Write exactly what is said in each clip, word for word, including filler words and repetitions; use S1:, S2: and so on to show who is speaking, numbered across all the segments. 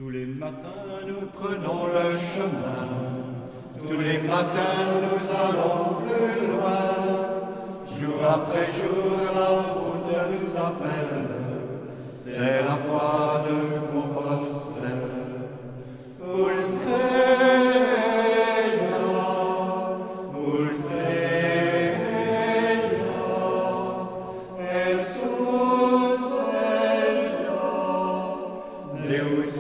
S1: Tous les matins nous prenons le chemin, tous les matins nous allons plus loin. Jour après jour la route nous appelle, c'est la voie de Compostelle. Ultreia, Ultreia, Jesus Eia, Deus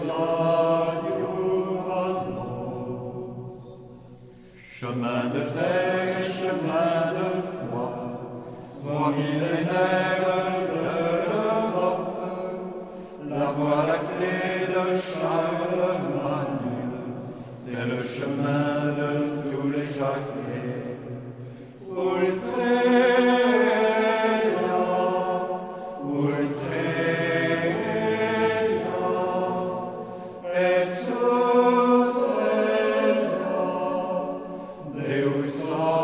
S1: adiuva-nos. Chemin de terre et chemin de foi, voie millénaire de l'Europe, la voie lactée de Charlemagne, c'est le chemin de tous les Jacquets. Ultreia, Ultreia, Jesus Eia, Deus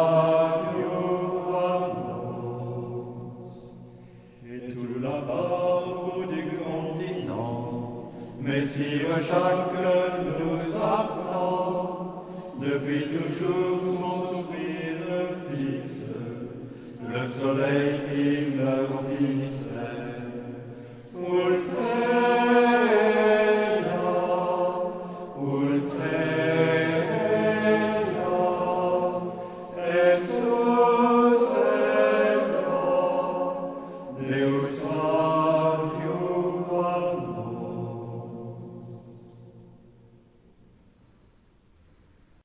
S1: adiuva-nos. Et tout là-bas au bout du continent, Messire Jacques nous attend, depuis toujours son sourire fixe, le soleil qui leur ficelle.